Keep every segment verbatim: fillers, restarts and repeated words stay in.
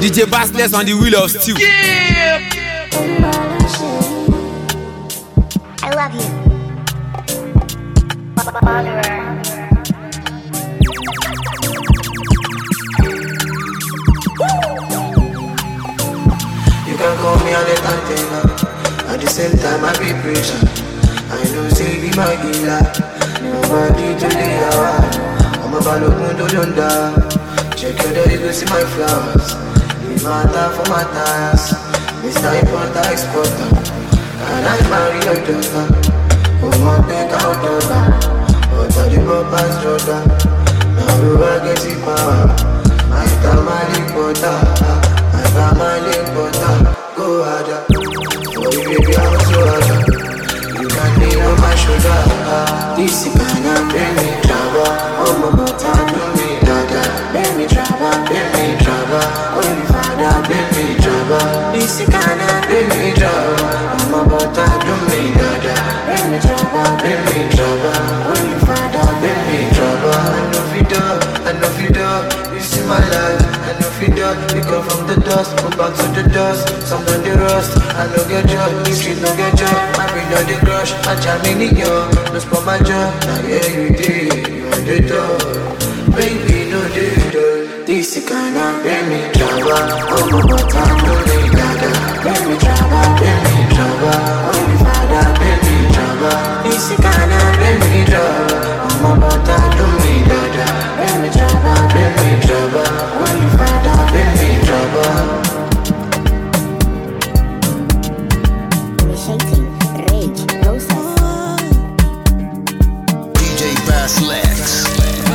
D J Bassless on the wheel of steel. Yeah. I love you. You can call me an entertainer. At the same time, I be preacher. I know say be my dealer. Nobody to the hour. I'm a balloon to Lunda. Check your daddy to see my flowers. Be matter for my tires. Mister Importer, Exporter. And I marry your daughter. Oh, my big out daughter. But I the papa's daughter. Now you are getting power. My family butter. My family butter. Go harder. For you baby I'm so harder. You can lean on my shoulder. This is gonna bring me trouble. Oh my butter do me dada. Bring me trouble, bring me trouble. Oh you father bring me trouble. This is gonna bring me trouble. Oh my butter do me dada. Bring me trouble, bring me trouble. Oh you father bring me trouble. I know you do, I know you do. You see my life, I know you do. We come from the dust, go back to the dust. Some done the rust, I no get joy. The street no get joy. My brain on the crush, I jam in the yo. No spot my joy, now yeah you did. You on the door, baby no did. This is gonna bring me trouble. Oh my butter, do me dada. Bring me trouble, bring me trouble. Oh you father, bring me trouble. This is gonna bring me trouble. Oh my butter, do me dada. Bring me trouble, bring me trouble. Oh you father, bring me trouble. Initiating rage process. D J Bassless.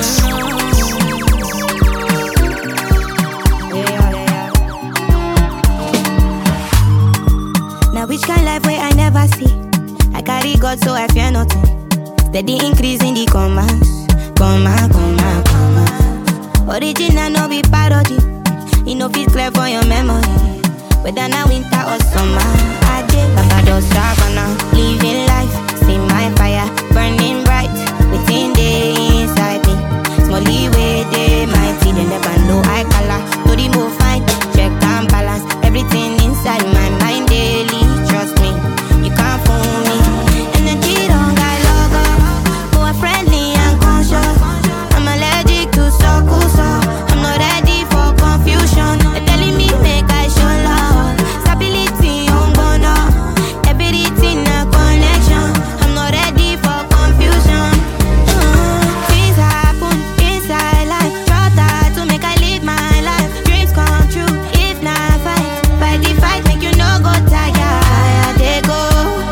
Now which kind life where I never see? I carry God so I fear nothing. Steady increase in the commas, comma, comma, comma. Original no be parody. You know fit clear for your memory. Whether now winter or summer, I did like I just savannah. Living life, see my fire burning bright within the inside me. Small leeway, they mighty, they never know I color. To the move fine, check and balance everything inside my mind daily. Trust me, you can't fool me. Energy don't got logo, but friendly and conscious. I'm allergic to circles, so I'm not ready for confusion. They're telling me make I show love, stability on bono, everything a connection. I'm not ready for confusion. Uh, things happen inside life, try to make I live my life. Dreams come true if not fight. Fight the fight, make you no go tired. Fire they go,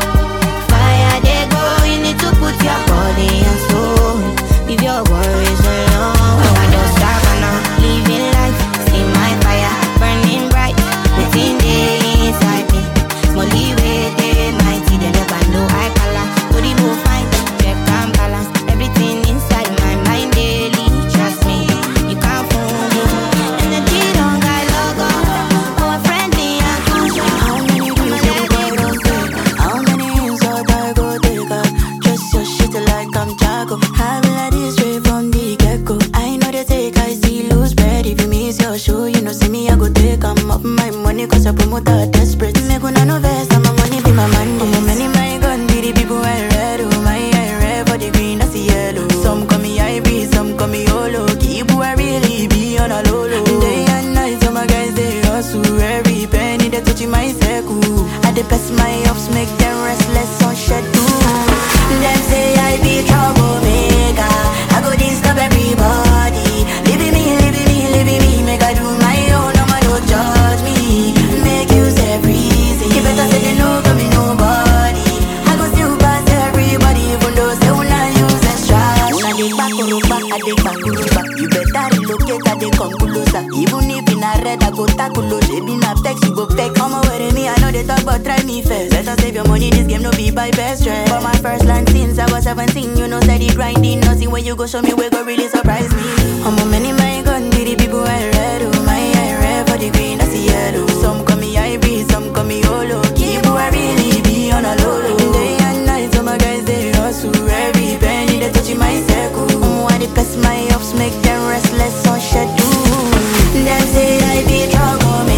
fire they go. You need to put your body and soul. Leave your worries alone. I just savannah, living life, see my fire burning bright within the inside me. Small leeway, they mighty, they never know I color. To the move fine, check and balance everything inside my mind daily. Trust me, you can't fool me. Energy don't got logo, oh friendly and conscious. How many days did the boy don't take? How many insult I go take her? Just your shit like I'm Jago. I will let it straight from the get-go. I know they take, I see lose bread. If you miss your show, you know see me, I go take. I'm up my money cause I promote a desperate. Make una no vest, and my money be my money. I'm a many my gun, be the people I red. Oh my, I red for the green, that's the yellow. Some call me I B, some call me Olo. Keep who I really be on a low low. Day and night, some my guys they hustle. Every penny they touching my circle. I dey pass my ups, make them restless on schedule. Them say I be troublemaker. I go disturb everybody. Leaving me, leaving me, leaving me. Make I do my own, no man don't judge me. Make use every reason. You better say they no for me nobody. I go still pass everybody, even though say we not use extra. Una dey back or back, I dey back or back. You better relocate, I dey come closer. Even if in a red, I go tackle. She be na text, you go peck. Come over with me, I know they talk, but try me first. Better save your money, this game no be by best friend. For my first line since I was seventeen, you know steady grinding. Nothing when you go show me, we go really surprise me. I'm a many my gun, be the people I read. Oh my, I read for the green, that's the yellow. Some call me I B, some call me Olo. Keep who I really be on a low low. Day and night, some my guys they hustle. Every penny they touching my circle. Oh, I dey pass my ups, make them restless on schedule. Them say I be trouble.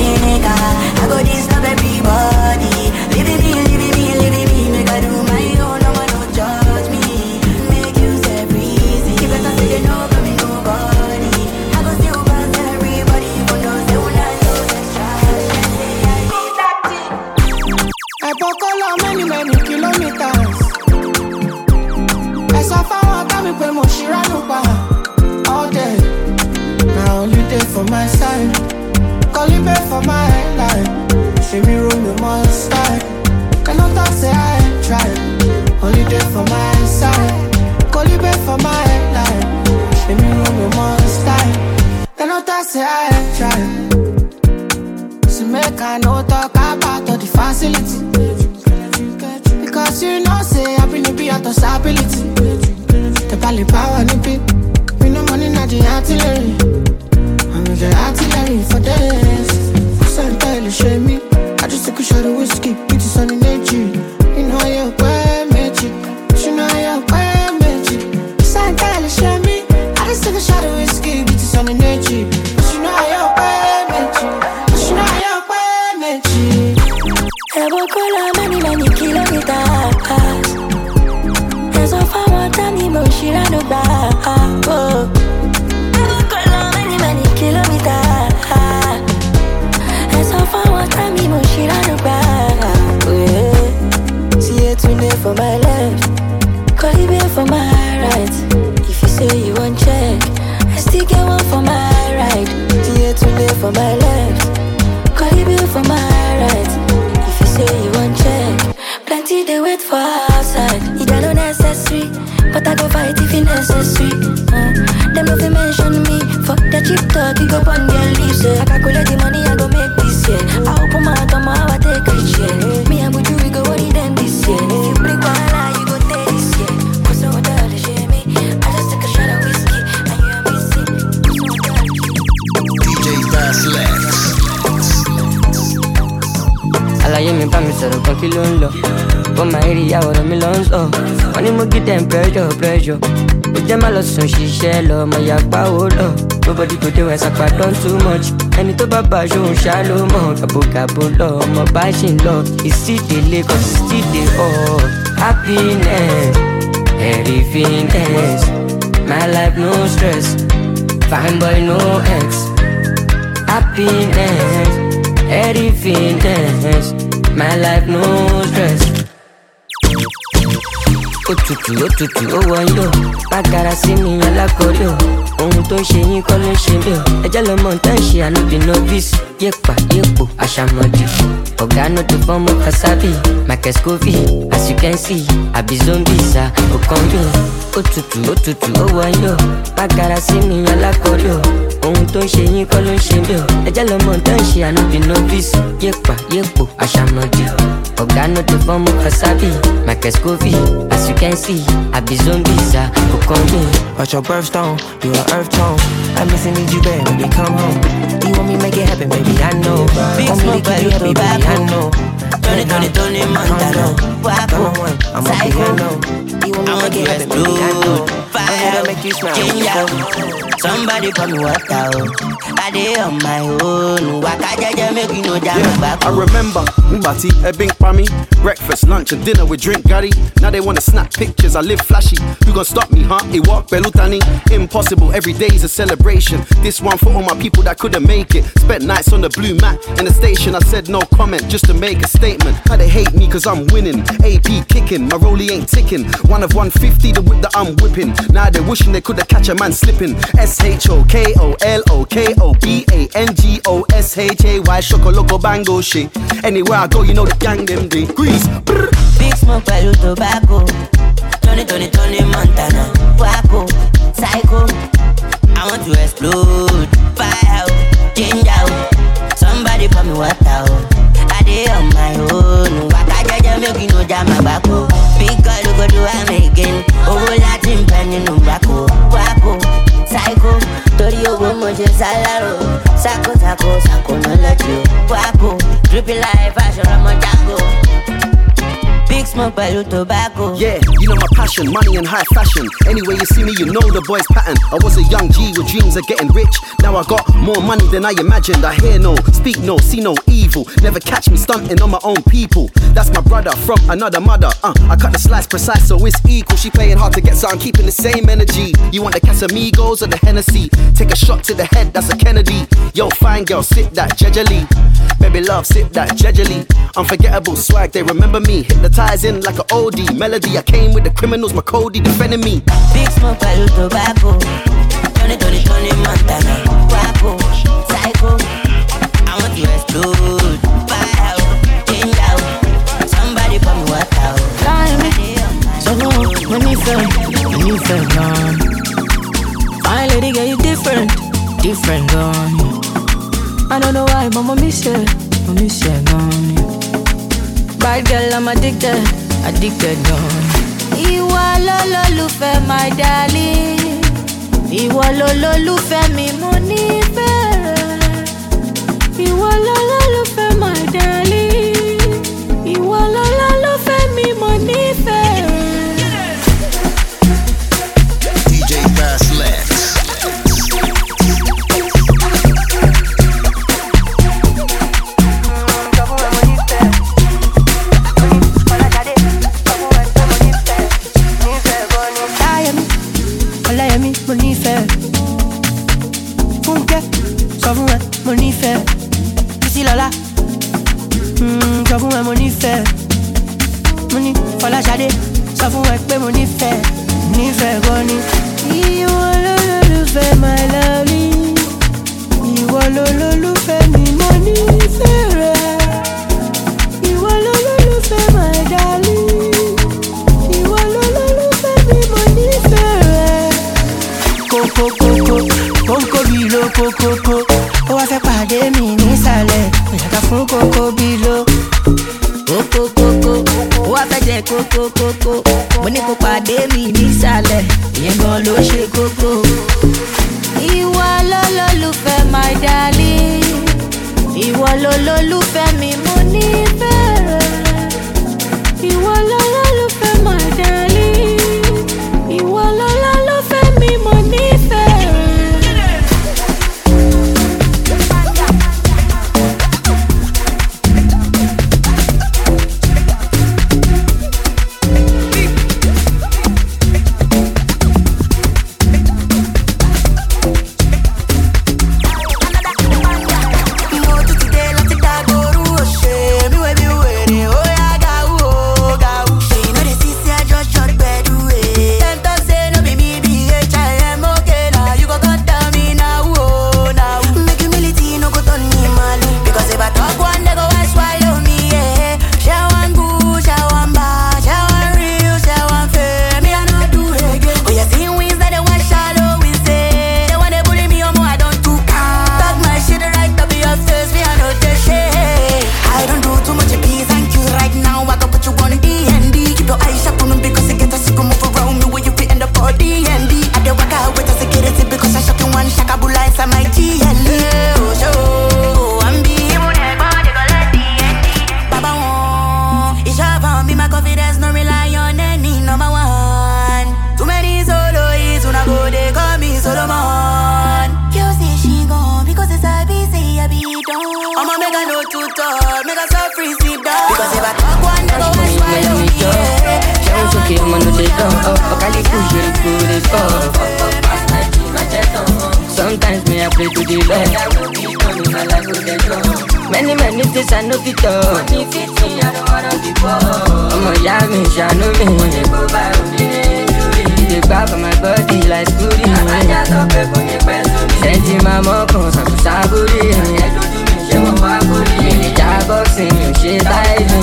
time. Calling back for my headline. See me room, you must die. Cannot talk, say I ain't trying. Only there for my side. Calling back for my headline. See me room, you must die. Cannot talk, say I ain't trying. So make I no talk about all the facility. Because you know, say I bring the be out of stability. The bally power, nippy. We no money, not the artillery. I'm the artillery for this. Sometimes shame me. I just took a shot of whiskey, it is on the nature. You know you're quite magic. You know you're quite magic. Sometimes shame me. I just took a shot of whiskey, it is on the nature. You know you're quite magic. You know you're quite magic. Ever call a many, many kilometers. There's a far one time, he moves, she ran no back. Oh. Ever call a many, many kilometers. There's a far one time, he moves, she ran no back. Oh, yeah. See it today for my left, call it back for my right. If you say you want check, I still get one for my right. See it today for my left, call it back for my right. If you say you want check, plenty they wait for outside. It ain't no necessary, but I go fight if it necessary. Uh, them no fi mention me, fuck that cheap talk, you go on their lips. Yeah. I calculate the money I go make this year. I open my mouth, I'ma have a take a share. Me and Buju, we go worry them this year. If you break one lie, you go take this year. Cause I want to share me, I just take a shot of whiskey, and you and me see. D J Fast Lex. Àlàyé mi bá mi sọ̀rọ̀ kan kí ló ń lọ. Bọ́ máa rí àwòrán mi lọ ń sọ. Wọ́n ní mo gí dem pressure pressure. Ó jẹ́ má lọ sùn ṣiṣẹ́ lọ, ọmọ ìyàpá ó lọ. Nobody go dey when sapa don too much. Ẹni tó bá bá aṣọ òun ṣá ló mọ̀. Gàbogàbo lọ, ọmọ bá ṣì ń lọ. Ìsídèlé kan sì sídè ọ̀. Happiness, heaviness. My life no stress, fine boy no ex. Happiness, heaviness. My life no stress. Òtútù òtútù ó wọ̀nyí o. Bàgàrà sí mi alákọ̀ọ́rí o. Ohun tó ń ṣe yín kọ́ ló ń ṣe mí o. Ẹjẹ́ lọ mọ̀ nǹkan ṣe ànúbì novice. Yépa yépo àṣàmọ̀dì. Ọ̀gá no dey form of kasabi. Michael Scoville, as you can see, àbí zombies à òkan mi o. Òtútù òtútù ó wọ̀nyí o. Bàgàrà sí mi alákọ̀ọ́rí o. Ohun tó ń ṣe yín kọ́ ló ń ṣe mí o. Ẹjẹ́ lọ mọ̀ nǹkan ṣe ànúbì novice. Yépa yépo àṣàmọ̀dì. Ọ̀gá no dey form of kasabi. Michael Scoville, as you can see, I be zombies, I go come in. Watch your birthstone, you an earth tone. I miss and need you bad when you come home. You want me make it happen, baby, I know. Want me to keep you happy, baby, I know. Tony, Tony, Tony, Montana. Waco, I'm a piano. You want me make it happen, baby, I know. Fire, make you smile. Somebody call me what out. I dey on my own. Waka jaja make you know jam back. I remember Mbati, a big pami. Breakfast, lunch, and dinner with drink Gary. Now they wanna snap pictures, I live flashy. You gon' stop me, huh? It walk Belutani. Impossible, every day's a celebration. This one for all my people that couldn't make it. Spent nights on the blue mat in the station. I said no comment just to make a statement. How they hate me cause I'm winning. A P kicking, my rollie ain't ticking. One of one fifty, the whip that I'm whipping. Now they wishing they could've catch a man slipping. S H O K O L O K O B A N G O S H A Y Shoko Loco Bango shit. Anywhere I go, you know the gang them day. Grease. Brr. Big smoke, pẹ̀lú tobacco. Tony, Tony, Tony, Montana. Waco, psycho. I want to explode. Fire out, change out. Somebody pour me water out. I dey on my own. Waka jaja make you know jam my back. Big girl go do am again. Oh, Latin pen in Waco, Waco, psycho. Tori owo mo je salaro. Sako, sako, sako no let you. Waco, trippy life, fashion, I'm a Django. Big smoke, pẹ̀lú tobacco. Yeah, you know my passion, money and high fashion. Anyway you see me, you know the boy's pattern. I was a young G with dreams of getting rich. Now I got more money than I imagined. I hear no, speak no, see no evil. Never catch me stunting on my own people. That's my brother from another mother. Uh, I cut the slice precise so it's equal. She playing hard to get, so I'm keeping the same energy. You want the Casamigos or the Hennessy? Take a shot to the head, that's a Kennedy. Yo, fine girl, sip that jejely. Baby love, sip that jejely. Unforgettable swag, they remember me. Hypnotizing like an oldie melody. I came with the criminals, my Cody defending me. Big smoke, pẹ̀lú tobacco. Tony, Tony, Tony, Montana. Waco, psycho. friend gone. I don't know why, but I miss you, I miss you gone. Bad girl, I'm addicted, addicted gone. Ìwọ lolólùfẹ́ my darling. Ìwọ lolólùfẹ́ mi mo nífẹ̀ẹ́. Ìwọ lolólùfẹ́ my darling. Ìwọ lolólùfẹ́ mi mo nífẹ̀ẹ́. D J Fast Lex. Mo nífẹ̀ẹ́ Fúnkẹ́ sọ fún ẹ mo nífẹ̀ẹ́ Bísí Lọ́lá sọ fún ẹ mo nífẹ̀ẹ́ mo ní Fọláṣadé sọ fún ẹ pé mo nífẹ̀ẹ́ nífẹ̀ẹ́ gan ni. Ìwọ lolólùfẹ́ my lovely, ìwọ lolólùfẹ́ mi mo nífẹ̀ẹ́ rẹ. Ìwọ lolólùfẹ́ my darling, ìwọ lolólùfẹ́ mi mo nífẹ̀ẹ́ rẹ. Kókó kókó, kókó bílò kókó kó. Ó wá fẹ́ pàdé mi nísàlẹ̀, ó yàtọ̀ fún kókó bílò. Kókó kókó, ó wá fẹ́ jẹ kókó kókó. Mo ní kó pàdé mi nísàlẹ̀, ìyẹn gan ló ṣe kókó. Ìwọ lolólùfẹ́ my darling, ìwọ lolólùfẹ́ mi mo nífẹ̀ẹ́ rẹ. Ìwọ lolólùfẹ́ my darling, ìwọ lolólùfẹ́ mi mo nífẹ̀ẹ́ rẹ. Sometimes me I pray to the Lord. Many many things I know fit talk. Ọmọ ìyá mi ṣàánú mi. Dey gbá for my body like scooty. Sẹ́ńtì máa mọ́kàn ṣàkóṣàbórí. Mi lè já boxing, mi ò ṣe táìsì.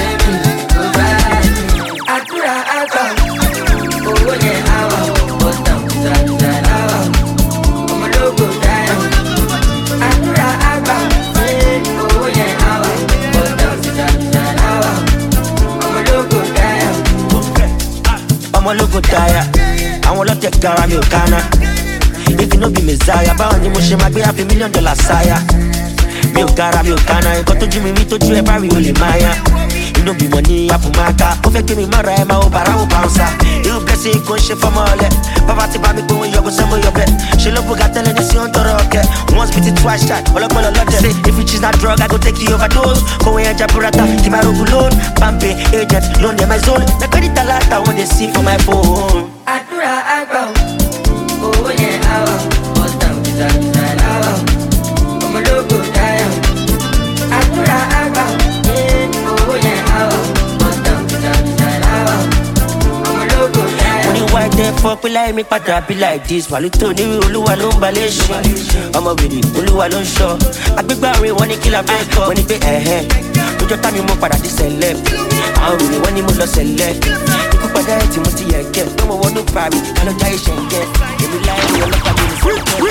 Àdúrà àgbà, owó yẹn àwà, bọ́tàn kùtàkùtà láwà. Ọmọlógo dáyà, àdúrà àgbà, owó yẹn àwà, bọ́tàn kùtàkùtà láwà. Ọmọlógo dáyà. Ọmọlógo dáyà, àwọn ọlọ́tẹ̀ gara mi ò kánná. If you no be messiah, báwo ni mo ṣe máa gbé half a million dollar sáyà? Mi ò gara mi ò kánná, nǹkan tójú mi rí tójú ẹ bá rí o lè máa yá. Inú bí mo ní àpòmáka, ó fẹ́ gbé mi mọ́ra ẹ máa ó bàrà ó bouncer. Irú kẹ́sì kò ń ṣe fọ́mọ ọ̀lẹ, bàbá ti bá mi gbóhùn yọgò sẹ́mo yọbẹ̀. Ṣé ló bùgà tẹ́lẹ̀ ní sí ọ̀ntọ́rọ̀ ọ̀kẹ́? Once beat it twice shot, ọlọ́gbọ́n lọ́dẹ̀. Say if you choose that drug, I go take you overdose. Kòwé ẹja burata, kì máa rogun loan. Pampe, agent, loan dem my zone. Na credit alata when they see for my phone. Àdúrà àgbà, owó yẹn àwà, bọ́tàn kùtàkùtà láwà. Ọmọlógo dáyà. Àdúrà àgbà, owó yẹn àwà, bọ́tàn kùtàkùtà láwà. Ọmọlógo dáyà. Mo ní why the fuck will I make padà be like this? Wàlúùtò ní olúwa ló ń balẹ̀ ṣe. Ọmọ wèrè olúwa ló ń ṣọ́. Agbégbá rẹ̀ wọ́n ní kí la fẹ́ kọ́. Wọ́n ní pé ẹ̀hẹ́. Ojo tami mo padà di celeb. Àwọn òbí wọ́n ní mo lọ celeb. Ikú padà ẹ̀ tí mo ti yẹ kẹ́. Pé mo wọnú parí, ká lọ jáyé ṣẹ̀ǹgẹ́. Èmi láyé mi ọlọ́pàá mi ní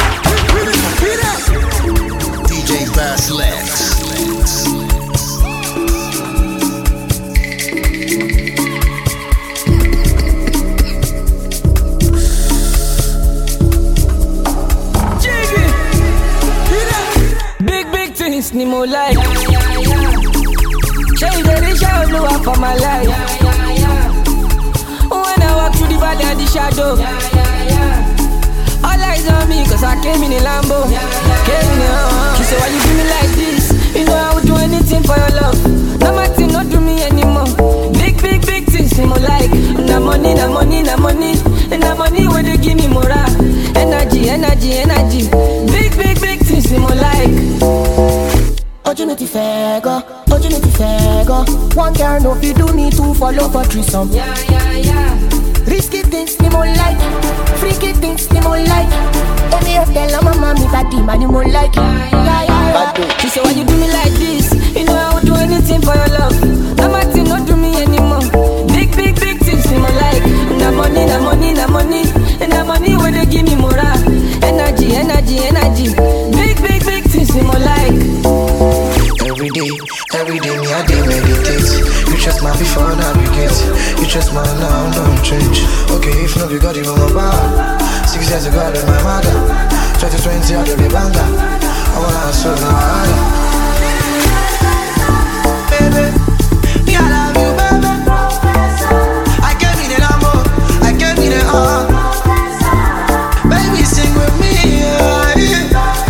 D J Basslex. Big, big things, ni mo like. Show you the rich Oluwa for my life. When I walk through the valley and the shadow, all eyes on me, cause I came in a Lambo. Came in a, she said, why you do me like this? You know I would do anything for your love. No matter, not do me anymore. Big, big, big things, ni mo like. Na money, na money, na money. And na money where they give me morale. Energy, energy, energy. Big, big, big things, ni mo like. Opportunity fair go, opportunity fair go. One girl no fi do me two follow for threesome. Yeah, yeah, yeah. Risky things ni mo like, freaky things ni mo like. Any of them my mommy body man ni mo like. Yeah, yeah, yeah, yeah. She said why you do me like this? You know I would do anything for your love. No matter, not do me anymore. Big, big, big things ni mo like. Na money, na money, na money. And na money where they give me morale. Energy, energy, energy. Big, big, big things ni mo like. Every day, every day me I dey meditate. You trust my before navigate. You trust my now don't change. Okay, if not you got it on my bar. Six years ago I left my mother. twenty twenty I gave me banger. I wanna hustle now harder. Baby, me I love you, baby. I gave me the Lambo, I gave me the heart. Baby sing with me, yeah, yeah.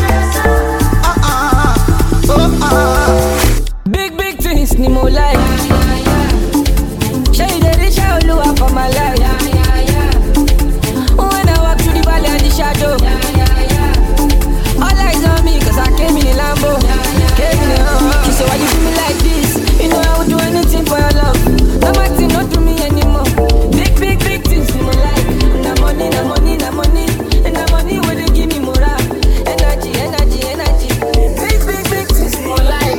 Big, big things, ni mo like. Show you the rich Oluwa for my life. When I walk through the valley and the shadow, all eyes on me, cause I came in a Lambo. Came in a, she said, why you do me like this? You know I would do anything for your love. No matter, not do me anymore. Big, big, big things, ni mo like. Na money, na money, na money. And na money where they give me morale. Energy, energy, energy. Big, big, big things, ni mo like.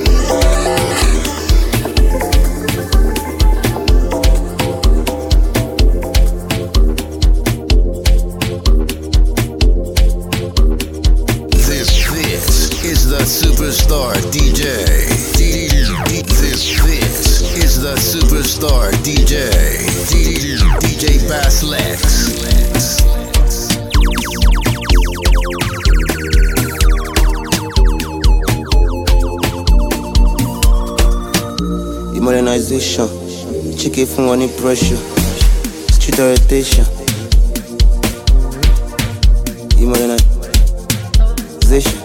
Superstar D J. D- D- this, this is the Superstar D J. D- DJ Basslex. Modernization, chicken from any pressure, street orientation. Modernization.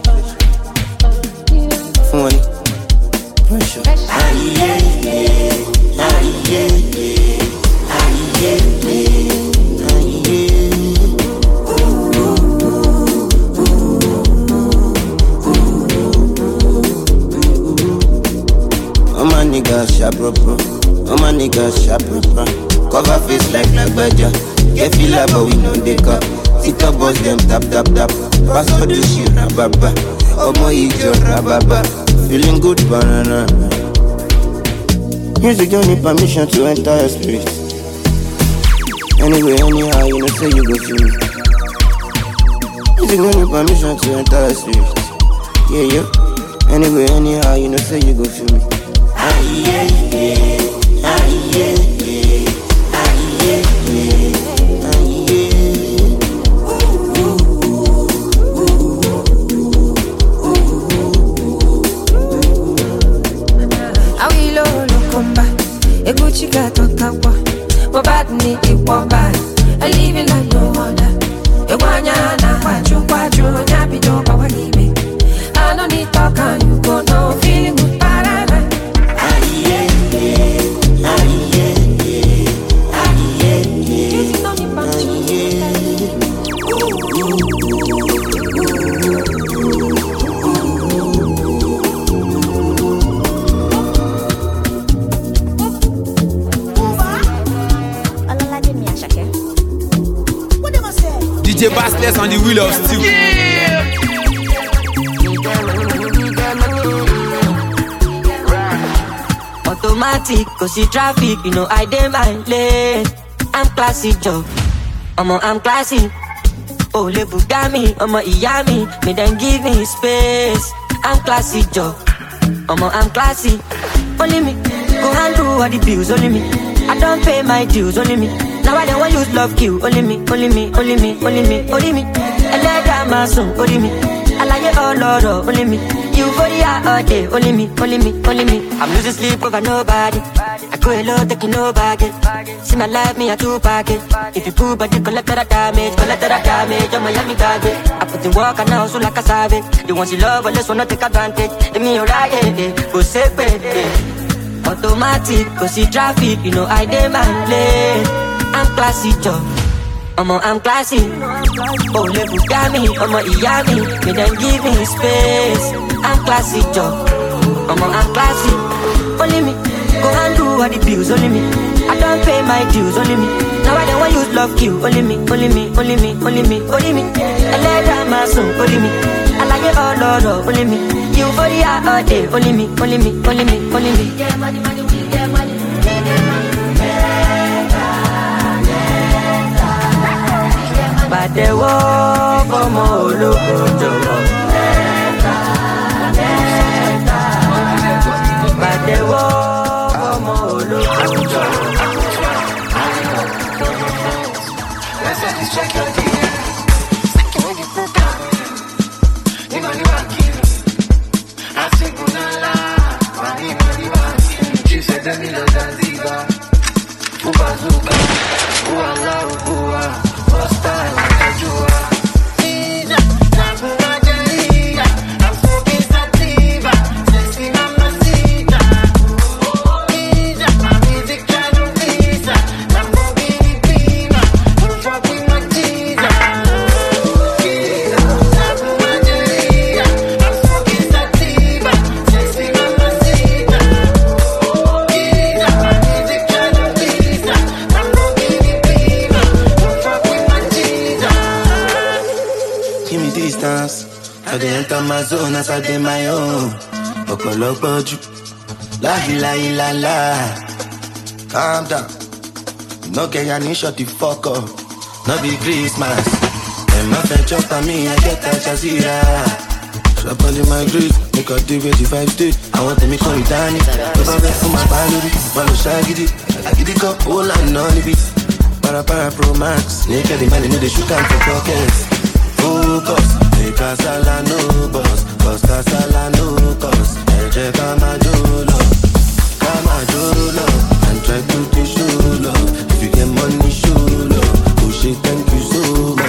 From any pressure. Aye, yeah, yeah. Aye, yeah, yeah. Aye, yeah, yeah. Aye, yeah. All my niggas sharp proper. All my niggas sharp proper. Cover face like like badger. Get feel like but we know they cut. Sit up boss them tap tap tap. Pass for the shit rababa. Omo ijo rababa. Feeling good banana. Music don't need permission to enter your spirit. Anyway, anyhow, you know say you go feel me. Music don't need permission to enter your spirit. Yeah, yeah. Anyway, anyhow, you know say you go feel me. Aye, yeah, yeah. Aye, yeah, yeah. Aye, yeah, yeah. Aye, yeah. Awilo lokomba, eguchika tokakwa. Bobat ni iwamba, I live it like no other. Ewanya na kwachu kwachu, nyapi toka walibe. I don't need talk and you go no feeling good parana. Aye, yeah, yeah. Aye, yeah, yeah. Aye, yeah, yeah. Aye, yeah. D J Basslex on the wheel of steel. Yeah. automatic, cause see traffic, you know I dey my lane. I'm classy, Joe. I'm a, I'm classy. Oh, le Bugami, I'm a Iyami. Me then give me space. I'm classy, Joe. I'm a, I'm classy. Only me, go handle all the bills, only me. I don't pay my dues, only me. Now I don't want use love kill, only me, only me, only me, only me, only me. I let that my son, only me. I like it all, Lord, only me. You for the all day, only me, only me, only me. I'm losing sleep over nobody. I go hello, taking no baggage. See my life, me a two package. If you pull, but you collect that damage, collect that damage. I'm Miami garbage. I put in work and now so like a savage. The ones you love, but let's wanna take advantage. Let me alright, yeah, go save it. Automatic, cause see traffic, you know I dey my lane. I'm classy, Joe. I'm a, I'm classy. Oh, le Bugami, I'm a Iyami. Me then give me space. I'm classy, Joe. I'm a, I'm classy. Only me, go handle all the bills, only me. I don't pay my dues, only me. Now I don't want use love kill, only me, only me, only me, only me, only me. I let that my son, only me. I like it all, Lord, only me. You for the all day, only me, only me, only me, only me. Get money, money, we get money, we get money. But the war for more look But the war for more look Let's check your D M. When you put down, you know you are killing. I say Gunala, money, money, money. She said the middle of the diva. Ubazuka, Uala, Ubua. Style like you are. I'm smoking sativa, sexy mamacita. My music kind of visa. Lamborghini Beamer, full fuck with my teaser. I'm smoking sativa, sexy mamacita. My music kind of visa. Lamborghini Beamer, full fuck with my teaser. Give me distance. I dey enter my zone as I dey my own. Ọ̀pọ̀lọpọ̀ jù. La la la la. Calm down. No get ya need shut the fuck up. No be Christmas. And my friend chop on me, I get a Jazeera. Drop on my grief, make a deal with the five day. I want to make money down it. If I bet for my balloon, follow shaggy. I get it up, all I know the beat. Para para pro max. Naked the man, they shoot out for pockets. Focus, make a sala no boss. Costa sala no cost. Eje kama jolo, kama jolo. And try to do show love. If you get money, show love. Push it, thank you so much.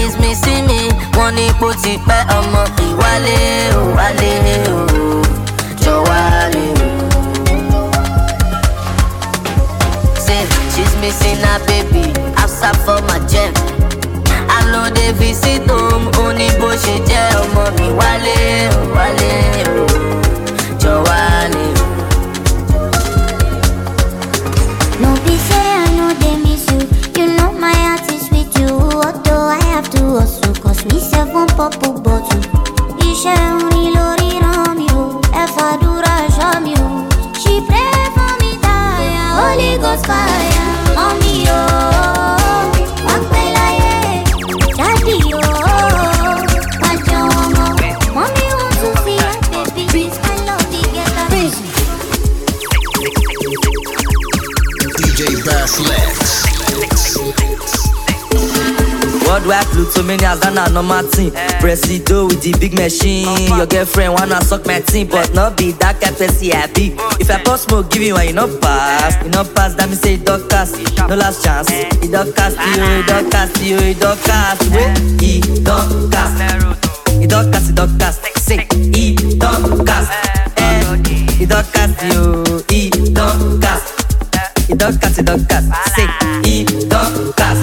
she's missing me. Wọ́n ní ipò ti pẹ́ ọmọ ìwálé o, wálé o, jọ wálé o. Say she's missing her baby, outside for my jet. I know they visit home, only bó ṣe jẹ́ ọmọ mi wálé o, wálé o, jọ wálé o. No be say I know they miss you. You know my heart is with you. Although I have to hustle, cause me seven purple bottle. Iṣẹ́ orin lórí ràn mí o, ẹ fàdúrà ṣọ́ mi o. She pray for me tire, Holy Ghost fire. Mommy o, wá pẹ́ láyé. Daddy o, wá jẹ́ ọmọ. Mommy want to see her baby, please my love together. D J Bass Lex. Worldwide Pluto many as than a normal thing. Presido with the big machine. Your girlfriend wanna suck my team, but not be that kind person I be. If I post smoke, give you one, you no pass. You no pass, that me say it don't cast. No last chance. It don't cast you, it don't cast you, it don't cast. Wait, it don't cast. It don't cast, it don't cast. Say, it don't cast. Eh, it don't cast you, it don't cast. It don't cast, it don't cast. Say, it don't cast.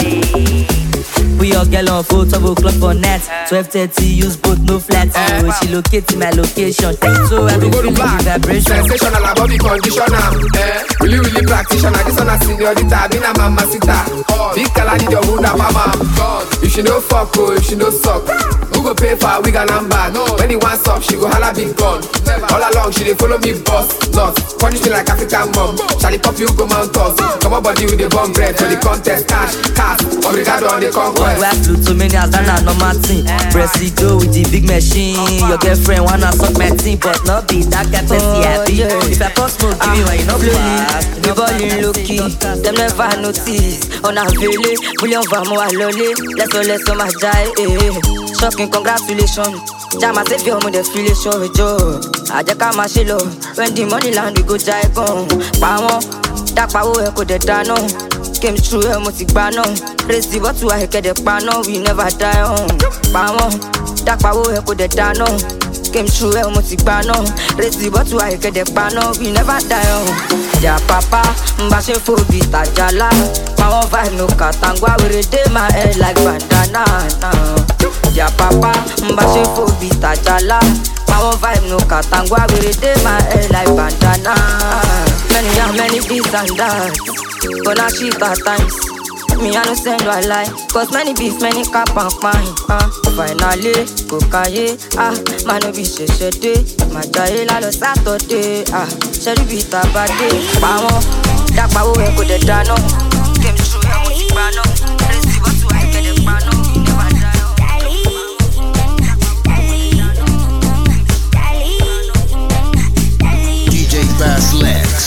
Put your girl on full twelve o'clock for net. twelve thirty, use both, no flat. Oh, she locate my location. So I be feeling the vibration. Sensational, I body conditioner. Eh, really, really practitioner. This one a señorita, been a mamacita. Big color need your wound, mama. If she no fuck, oh, if she no suck, who go pay for a wig and number? When he wants up, she go holla big gun. All along, she dey follow me boss. Not punish me like African mom. Shall pop you go mount us? Come on, body with the bomb bread for the contest. Cash, cash, obrigado on the conquest. Worldwide Pluto many as than a normal thing. Presido with the big machine. Your girlfriend wanna suck my team, but not be that kind of person I be. If I post smoke, give me one, you no pass. The ballin' low key, them never notice. On a vele, million vamo a lolly. Let's go, let's go, my jai, eh. Shocking, congratulations. Jama say fi omo desfilation with Joe. Ajeka ma ṣe lọ. When the money land we go jai gan. Pa wọ́n, dápawó ẹ kò dẹ̀ dáná. Came true ẹ mo ti gbà náà. Raise the bottle àìkẹ́dẹ̀ pa náà. We never die on. Pa wọ́n, dápawó ẹ kò dẹ̀ dáná. Came true ẹ mo ti gbà náà. Raise the bottle àìkẹ́dẹ̀ pa náà. We never die on. Their papa, mba ṣe fo bi tajala. Pa wọ́n vibe no katangwa. We dey my head like bandana now. Their papa, mba ṣe fo bi tajala. Power vibe no katangwa, we dey my head like bandana. Many and many this and that, but now shit at times. Me I no send no lie, cause many beef, many cap and pine. Ah, finally, go kaye. Ah, man no be she she day. My jaye la lo Saturday. Ah, she be tabade. Power, that power we go dey down. Came true, I want to ban on. Receive what you I get the ban on. Bass Lex.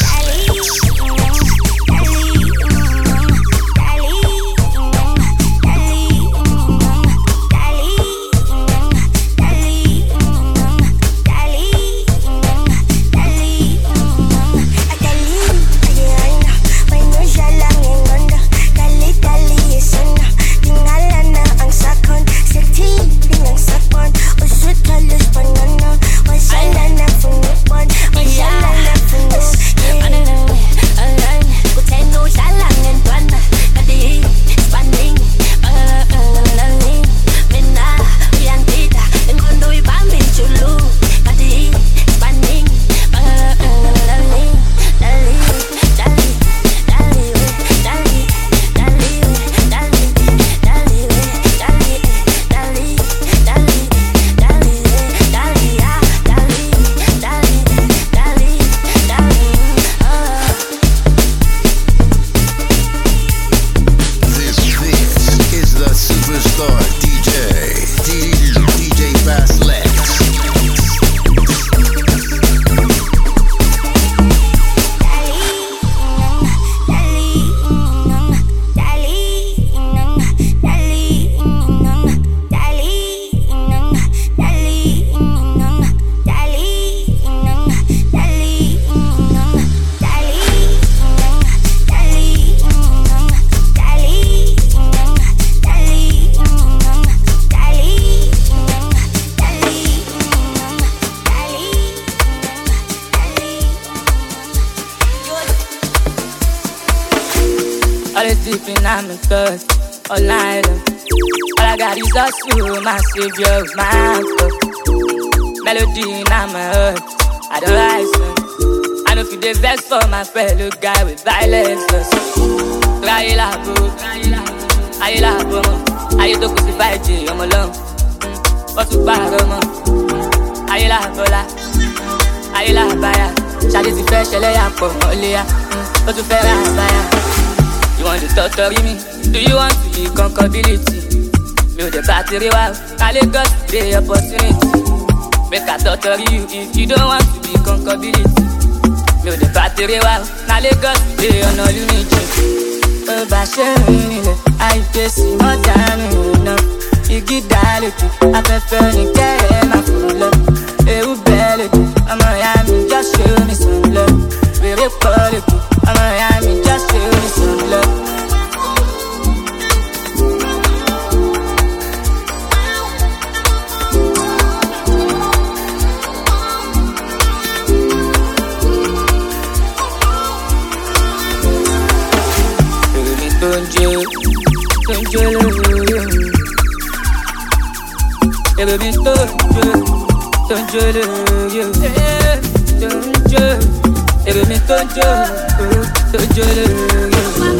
sleeping, I'm in thirst all night long. All I got is just you, my savior, my anchor. Melody in my heart, I don't rise. I know if you dey vex for my fellow guy with violence. Try la bro, aye la bro, aye to crucify J, I'm alone. But to paramo, aye la bola, aye la baya. Shadi ti fẹ́ ṣẹlẹ̀ ya pọ̀ mọ́lẹ́yà, ó tún fẹ́ ra àbáyà. You want to torture me? Do you want to be concability? Me ò dé battery wa, kálé God dey opportunity. Make I torture you if you don't want to be concability. Me ò dé battery wa, kálé God dey ọ̀nà unity. Ó bá ṣe rìn nílẹ̀, àìpé sí mọ́tà mi iná. Igi dálẹ̀kù, afẹ́fẹ́ ní kẹ́rẹ́ máa fò lọ. Ewu bẹ́ẹ̀ lè kú, ọmọ ìyá mi just show me some love. Wèrè pọ̀ lè kú, ọmọ ìyá mi just show me some love. Èrè tó ń jó, tó ń jó lórí. Èrè mi tó ń jó. Don't you love you? Don't you? Èrè mi tó ń jó, don't you love you?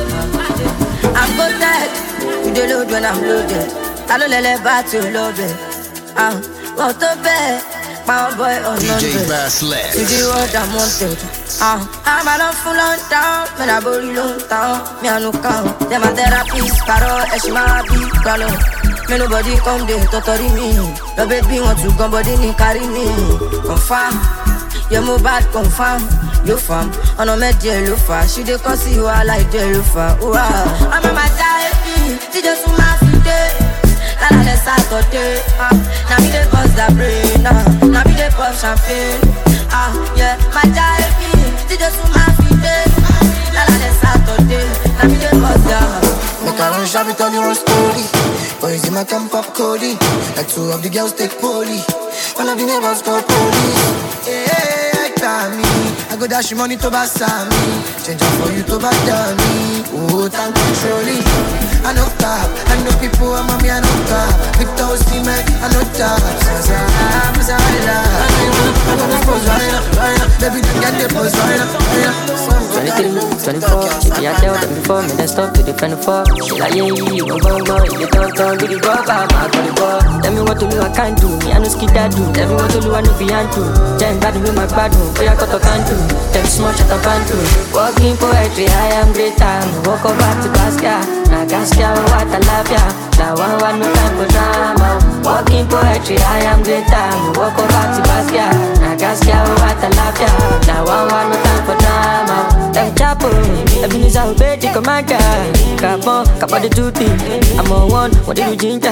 I'm loaded, you dey load when I'm loaded. I don't let that battle love it. Ah, want to bet, my boy on D J Basslet. You do what I'm wanted. Ah, I'm a love full on down, man I body long down. Me I no count, them a therapist, paro, esh ma be crawling. Me nobody come there to torture me. Your baby want to come, body ni carry me. Confirm, you move bad, confirm. You fam, on a med you fa. She dey cause you are like the fa. Wow, I'm a my type, she just my feet. La la la Saturday, ah, now me dey cause the brain, ah, now me dey pop champagne, ah, yeah, my type, she just my feet. La la la Saturday, now me dey cause the. Make I run shabby, tell you one story. Boys in my camp pop Cody. Like two of the girls take poly. One of the neighbors call police. Hey, hey, hey, me. I go dash you money to buy me. Change up for you to buy me. Oh, time controlling. I know top. I know people, I'm mommy, I know top. Victor Osimhen, I know top. Zaza, Zaza, I'm gonna pose right now, right now. Baby, get the pose right now, right now. twenty-three, twenty-four, yeah, I tell them before me, then stop to defend the four. She like, yeah, yeah, go, go, go, you don't come, get it, go, go, my body, go. Tell me what to do, I can't do, me, I know skid that do. Tell me what to do, I know beyond to. Jam bad with my bad move, boy, I got to can't do. Tell me small, shut up and do. Walking poetry, I am great time. Walk over to Gaskia, now Gaskia, what I love ya. Now one, one, no time for drama. Walking poetry, I am great time. Walk over to Gaskia, now Gaskia, what I love ya. Now one, one, no time for drama. Them chapel, Ebenezer obey the commander. Cap on, cap on the duty. I'm on one, what did you ginger?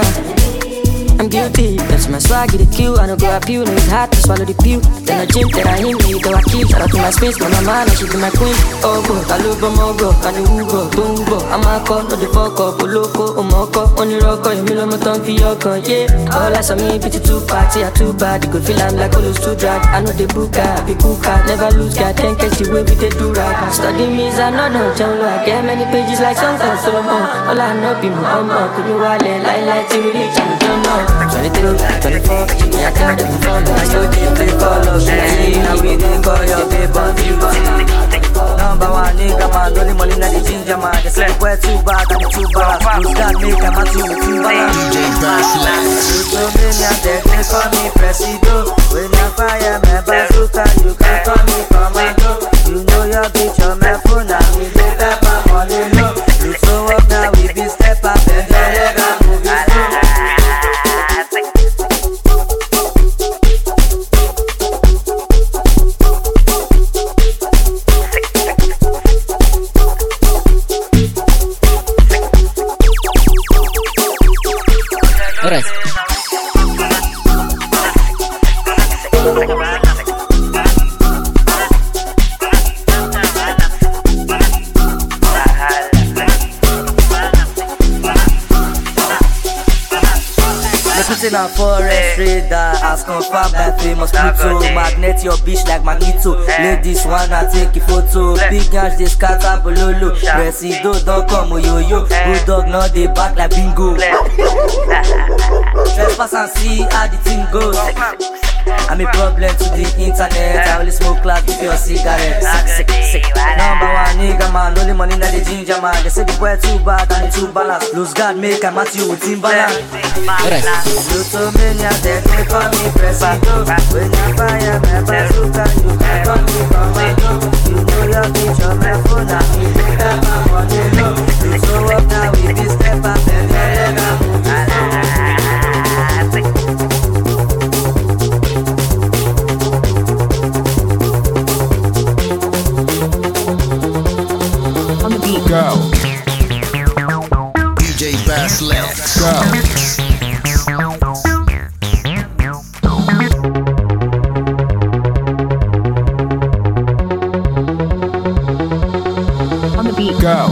I'm guilty, that's my swag, get the kill. I don't go up you, no it's hard to swallow the pill. Then I gym, then I hit me, though I kill. Shout out to my space, my mama, now she be my queen. Oh go, I love her, mogo, I know who go, don't go. I'm a call, no the fuck up, loco, oh moko. Only rock, you mill my tongue for your con, yeah. All I saw me, pity too party, I too bad. You could feel I'm like all those two drag. I know the booker, be cooker, never lose, God, ten catch the way we did do rap. Study me, I know no jungle, I get many pages like songs on Solomon. All I know be my own, could you wallet, like, like, till we reach, I don't know. twenty-three, twenty-four, yeah, I tell them before me, I know they play follow. Now we didn't call your paper, number one nigga, man, only money na the ginger man. They say we're too bad, I'm too bad. Who's got me, come on, too, too bad. D J Basslet. You told me, yeah, they can call me Presido. When you fire my bazooka, you can call me Commando. You know your bitch, you're my phone, now we dey tap my money low. You throw up, now we be step up, and your leg, I'm moving slow. Alright. Everything a forest radar, as confirmed by famous Pluto. Magnet your bitch like Magneto. Ladies wanna take a photo. Big guns they scatter bololo. Presido don't come yo-yo. Bulldog now they back like bingo. Trespass and see how the thing goes. I'm a problem to the internet. I only smoke cloud with your cigarette. Sick, sick, sick. Number one nigga man, only money na the ginger man. They say the boy too bad and too balanced. Lose God make I match you with Timbaland. Lutomania, they can call me Presido. When you fire my bazooka, you can call me Commando. You know your bitch on my phone, I need to get my money low. You show up now with this step up and then I'm Go. D J Bass Lex. Go. On the beat. Go.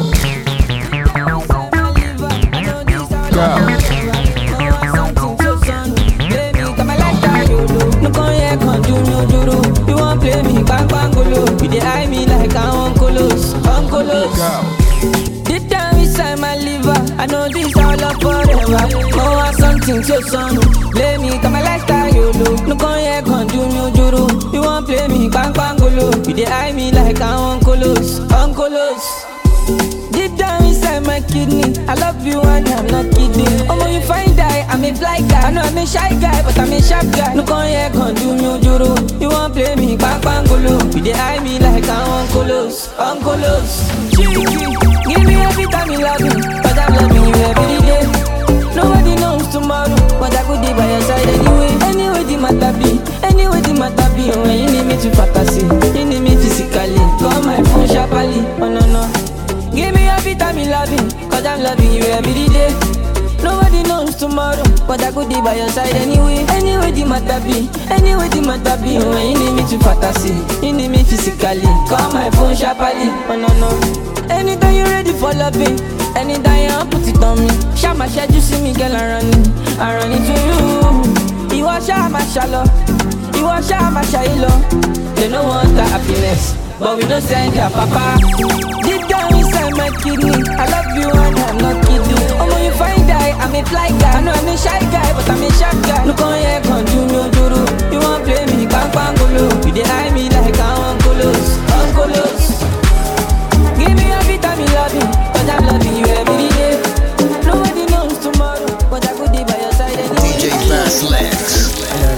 Go. You won't play me, bang bang golo. You dey eye me like I'm uncolos, uncolos. Deep down inside my liver, I know this all love forever. Oh, I something so son. Play me, come my lifestyle, you know. No come here, come do me juru. You won't play me, bang bang golo. You dey eye me like I'm uncolos, uncolos. Deep down inside my kidney, I love you and I'm not kidding. Oh, when you find die, I'm a fly guy. I know I'm a shy guy, but I'm a sharp guy. No come here, come do me juru. You won't play me, bang bang golo. You dey eye me like I'm uncolos, uncolos. Give me every time you love me, but I'm loving you every day. Nobody knows tomorrow, but I could be by your side anyway. Anyway the matter be, anyway the matter be. When you need me to fantasy, you need me physically. Call my phone sharply, oh no no. Give me every time you love me, cause I'm loving you every day. Nobody knows tomorrow, but I could be by your side anyway. Anyway the matter be, anyway the matter be. When you need me to fantasy, you need me physically. Call my phone sharply, oh no no. Anytime you ready for loving, anytime you put it on me. Shama shed you see me girl I run it, I run it to you. You are Shama shallow, you are Shama shallow. They don't want the happiness, but we don't send their papa. Deep down inside my kidney, I love you and I'm not kidding. Oh when you find die, I'm a fly guy. I know I'm a shy guy, but I'm a sharp guy. Look on here, come do me juru. You won't play me, bang bang golo. You dey eye me like I'm uncolos, uncolos. Give me every time you love me, cause I'm loving you every day. Nobody knows tomorrow, but I could be by your side anyway. D J Bass Lex.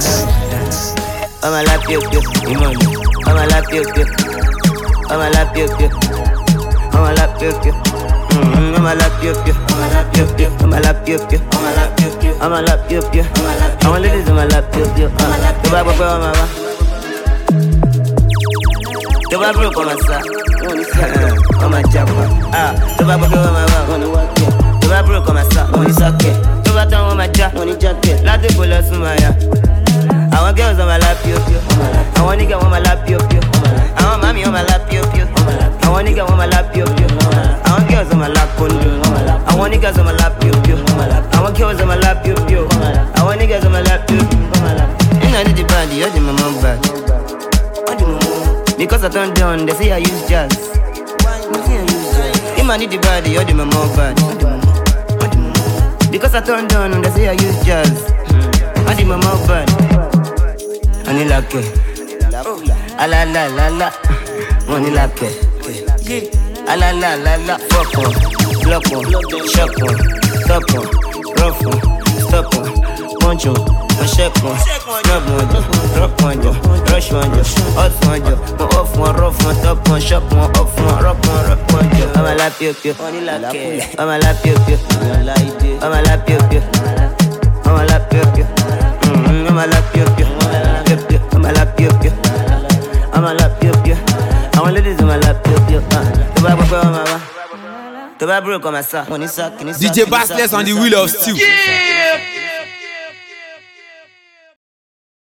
I'ma lap you, you, you money. I'ma lap you, you. I'ma lap you, you. I'ma lap you, you. Mm-hmm. I'ma lap you, you. I'ma lap you, you. I'ma lap you, you. I'ma lap you, you. I'ma lap you, you. I'ma ladies, I'ma lap you, you. I'ma lap you, you. I'ma lap you, you. Tu vas plus comme ça, on m'a déjà ah, tu vas plus comme ça, tu vas plus comme ça, on y saque, tu vas dans on m'a déjà, on y jacket, la te pour le soumaya. I want girls on my lap, yo, yo. I want nigga on my lap, yo, yo. I want mommy on my lap, yo, yo. I want nigga on my lap, yo, yo. I want girls on my lap, yo. I want niggas on my lap, yo, yo. I want girls on my lap, yo, yo. I want niggas on my lap, yo. And I need the body, you're the mama bad. Because I turned down, they say I use jazz. If I need the body, you're the mama bad. Because I turned down, they say I use jazz. I the mama bad. Money like it. Ah la la la la. Money like it. Ah la la la la. Fuck on, block on, shock on, stop on, rough on, stop on, punch on, shake on, snap on, drop on you, rush on you, off on you, off one, rough one, top one, shock one, off one, rock one, rock on you. I'ma lap you, you. I'ma lap you, you. I'ma lap you, you. I'ma lap you, you. I'ma lap you, you. I'ma lap you, you. I'ma lap you, you. I want ladies on my lap you, you. Tu vas pas faire ma main. Tu vas brûler comme ça. D J Bassless on the wheel of steel. Yeah.